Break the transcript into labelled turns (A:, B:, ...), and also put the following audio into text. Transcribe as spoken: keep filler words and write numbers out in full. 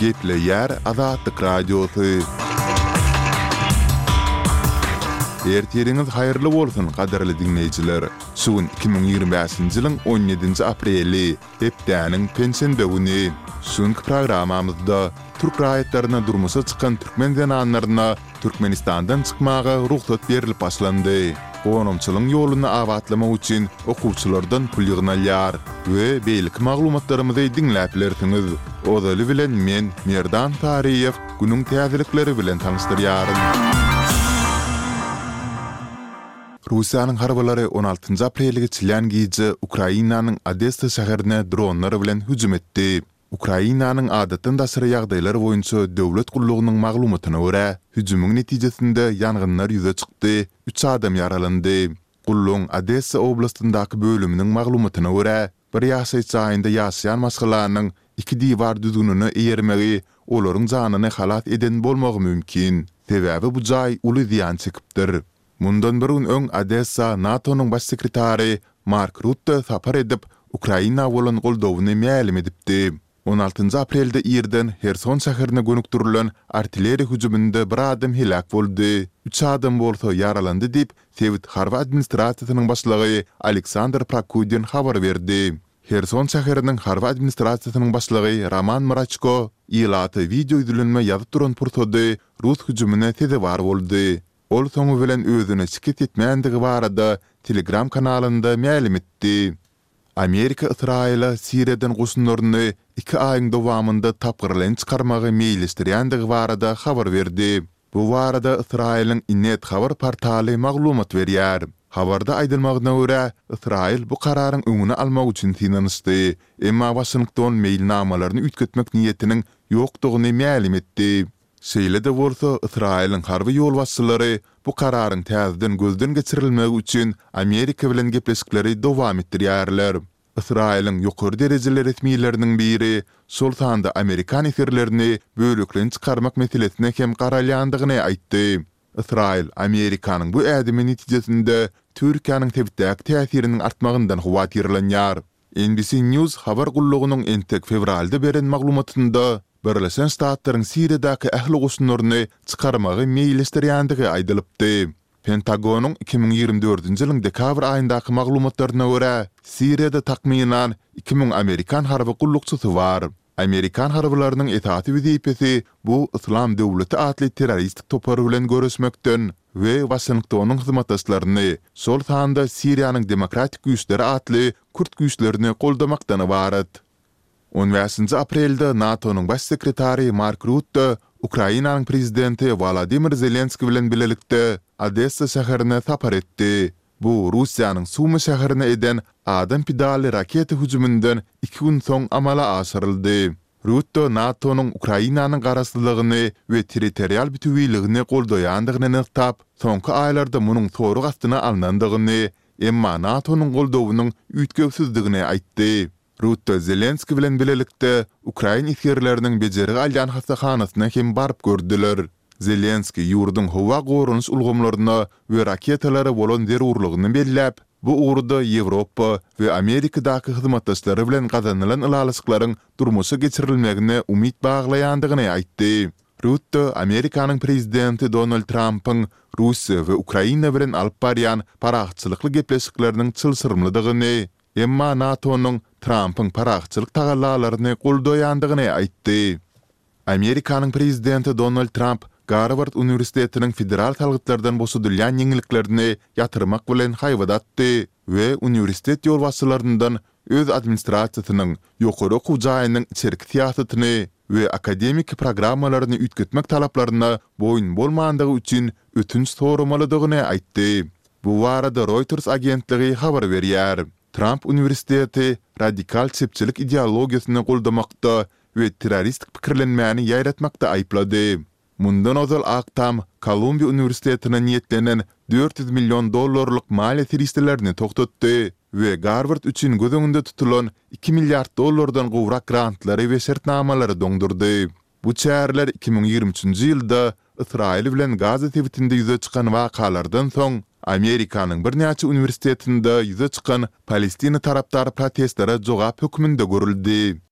A: Geple yer Azatlyk radiosu. Ertiriniz hayırlı bolsun kaderli dinleyiciler. Sugun iki bin ýygrimi beşinji ýylyň on ýedinji apreli, hepdäniň pensiýa güni. Şuňky programamyzda Türk raýatlaryna durmuşa çykan türkmen zananlaryna Türkmenistandan çykmaga ruhsat berilip başlandy. Gonumçylyň ýoluna awatlamak üçin okuwçylardan pul ýygnalýar we beýlik maglumatlarymyzy dinläp bilersiňiz. Odaly bilen men Merdan Tariýew günüň täzelikleri bilen tanystyryaryn. Russiýanyň harbalary on altynji aprelge çylýan gije Ukrainanyň Odessa şäherine dronlar bilen hüjüm etdi. Ukrainanyň adatynda syra ýagdaýlary boýunça döwlet gullugynyň maglumatyna görä, hüjümüň netijesinde ýangynlar ýüze çykdy, üç adam ýaralandy. Gullugyň Odessa oblastyndaky bölüminiň maglumatyna görä, bir ýaşaýjy aýynda ýaşaýan maskalaryň iki diýwar düzgününi eýermegi olaryň janyny halat eden bolmagy mümkin. Sebäbi bu jaý uly ziýan çekipdir. Mundan bir gün öň Odessa NATO'nun baş sekretary Mark Rutte sapar edip Ukraina bolan goldawyny mälim edipdi. on altynji aprelde ýerden Herson şäherine gönükdirilen artilleriýa hüjüminde bir adam helak boldy. Üç adam bolsa ýaralandy diýip Sewit harby administrasiýasynyň başlygy Aleksandr Prokudin habar berdi. Herson şäheriniň harby administrasiýasynyň başlygy Roman Mrachko ýylaty video ýüzlenme ýazyp duran pursady Rus hüjümine teze bar boldy. Ol soňu bilen özüne şikayet etmänligi barada Telegram kanalynda mälim etdi. Amerika Israila Siriýadan goşunlaryny iki aýyň dowamında tapgyrlan çykarmagy meýilestirýändigi barada habar berdi. Bu barada Israilň Innet habar portaly maglumat berýär. Habarda aýdylmagyna görä, Israil bu kararyň öňüne almak üçin tinanysdy, emma Washington meýilnamalaryny üýtgetmek niýetiniň ýokdugyny mälim etdi. Şeýle de bolsa, Israilň harby ýol başçylary bu kararyň täzeden gözden geçirilmegi üçin Amerika bilen gepleşikleri dowam etdirýärler. Israilň ýokary derejeli resmiýetleriniň biri şol sanda Amerikan eserlerini bölüklen çykarmak meselesine hem garalýandygyny aýtdy. Israil Amerikanyň bu ädimi netijesinde Türkiýanyň tebitdäki täsiriniň artmagyndan howatyrlanýar. N B C News habar gullugynyň entek fevralda beren maglumatynda Birleşen Ştatlaryň Siriýadaky ähli goşunlaryny çykarmagy meýilestirýändigi aýdylypdy. Pentagonyň iki bin ýygrimi dördünji ýylyň dekabr aýyndaky maglumatlaryna görä, Siriýada takminan iki bin Amerikan harby gullukçysy bar. Amerikan harbylarynyň etaty wezipesi bu Islam döwleti atly terroristik topary bilen görüşmekden we Washingtonyň hyzmatdaşlaryny şol sanda Siriýanyň demokratik güýçleri atly Kürt güýçlerini goldamakdan ibaret. on beşinji aprelde NATO'nun baş sekretary Mark Rutte Ukrainanyň prezidenti Volodymyr Zelenski bilen bilelikde Odessa şäherine sapar etdi. Bu Russiýanyň Sumy şäherine eden adam pidali raket hüjümünden iki gün soň amala aşyryldy. Rutte NATO'nun Ukrainanyň garaslygyny we territorial bütünligini goldaýandygyny nyktap, soňky aýlarda munyň toruk astyna alnandygyny, emma NATO'nun goldawynyň üýtgebsizdigini aýtdy. Rutte Zelenski bilen bilelikde Ukraina iskerleriniň bejeri alýan hastahanasyna hem barıp gördüler. Zelenski ýurduň howa gorunuş ulgamlaryna we raketalary bolan zerurlygyny belläp, bu uğurda Ýewropa we Amerikadaky hyzmatdaşlary bilen gazanylan ýalyşyklaryň durmuşa geçirilmegine umyt baglaýandygyny aýtdy. Rutte Amerikanyň prezidenti Donald Trump'yň Russiýa we Ukraina bilen alyp barýan paraçylykly gepleşikleriniň çylsyrmlydygyny, emma NATO'nun Trump'yň paraçylyk tagallalaryny goldaýandygyny aýtdy. Amerikanyň prezidenti Donald Trump Harvard Üniversitetiniň federal talgıtlardan boşadylýan ýeňiliklerini ýatyrmak bilen haýwadatdy we üniversitet ýolbaşçylaryndan öz administrasiýasynyň ýokary okuw jaýynyň içerik siýasatyny we akademik programmalaryny üýtgetmek talaplaryna boýun bolmandygy üçin ötünç soramalydygyny aýtdy. Bu barada Reuters agentligi habar berýär. Trump Üniversiteti radikal çepçilik ideologiýasyny goldamakda we terroristik pikirlenmäni ýaýratmakda aýplady. Mundan ozal aktam Kolumbiya Üniversitetine niýetlenen dört yüz milyon dollarlyk maliýe teristlerini toktatdy we Harvard üçin göz öňünde tutulan iki milyard dollardan gowrak grantlary we şertnamalary doňdurdy. Bu çäherler iki bin ýygrimi üçinji ýylda Israil bilen Gaza tebitinde ýüze çykan wakalardan soň Amerikanyň bir näçe üniversitetinde ýüze çykan Palestina tarapdary protestlere jogap hökmünde görüldi.